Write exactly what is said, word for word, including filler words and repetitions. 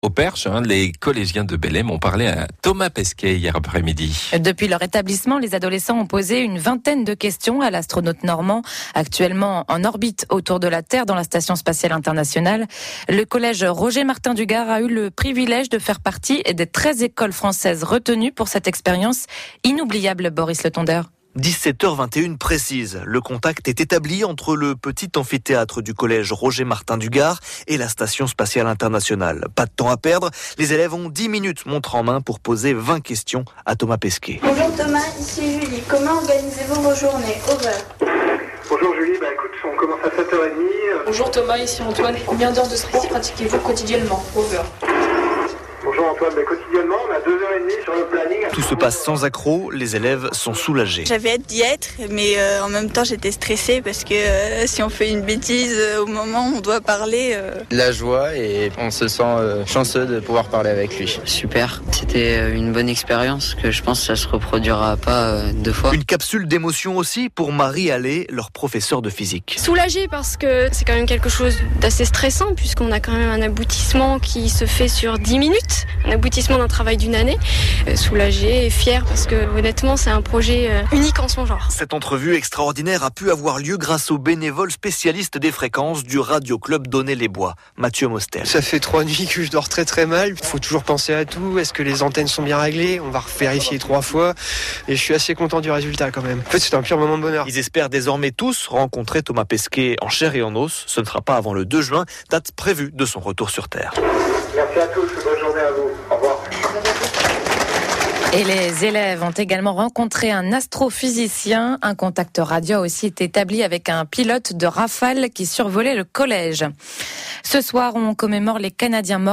Au Perche, hein, les collégiens de Bellem ont parlé à Thomas Pesquet hier après-midi. Depuis leur établissement, les adolescents ont posé une vingtaine de questions à l'astronaute normand, actuellement en orbite autour de la Terre dans la Station spatiale internationale. Le collège Roger Martin du Gard a eu le privilège de faire partie des treize écoles françaises retenues pour cette expérience inoubliable, Boris Le Tondeur. dix-sept heures vingt et une précise. Le contact est établi entre le petit amphithéâtre du collège Roger Martin du Gard et la Station spatiale internationale. Pas de temps à perdre. Les élèves ont dix minutes montre en main pour poser vingt questions à Thomas Pesquet. Bonjour Thomas, ici Julie. Comment organisez-vous vos journées? Over. Bonjour Julie, bah écoute, on commence à sept heures trente. Bonjour Thomas, ici Antoine. Combien d'heures de stress pratiquez-vous quotidiennement? Over. Bonjour Antoine, bah quotidiennement on a deux heures trente sur le planning. Tout se passe sans accroc, les élèves sont soulagés. J'avais hâte d'y être, mais euh, en même temps j'étais stressée parce que euh, si on fait une bêtise euh, au moment où on doit parler... Euh... La joie et on se sent euh, chanceux de pouvoir parler avec lui. Super, c'était une bonne expérience que je pense que ça se reproduira pas euh, deux fois. Une capsule d'émotion aussi pour Marie Allais, leur professeur de physique. Soulagée parce que c'est quand même quelque chose d'assez stressant puisqu'on a quand même un aboutissement qui se fait sur dix minutes, un aboutissement d'un travail d'une année. Euh, soulagée et fière parce que honnêtement c'est un projet euh, unique en son genre. Cette entrevue extraordinaire a pu avoir lieu grâce aux bénévoles spécialistes des fréquences du Radio Club Donnez-les-Bois, Mathieu Mostel. Ça fait trois nuits que je dors très très mal, il faut toujours penser à tout, est-ce que les antennes sont bien réglées, on va vérifier trois fois et je suis assez content du résultat quand même. En fait c'est un pur moment de bonheur. Ils espèrent désormais tous rencontrer Thomas Pesquet en chair et en os, ce ne sera pas avant le deux juin, date prévue de son retour sur Terre. Merci à tous, bonne journée à vous, au revoir. Et les élèves ont également rencontré un astrophysicien. Un contact radio a aussi été établi avec un pilote de Rafale qui survolait le collège. Ce soir, on commémore les Canadiens morts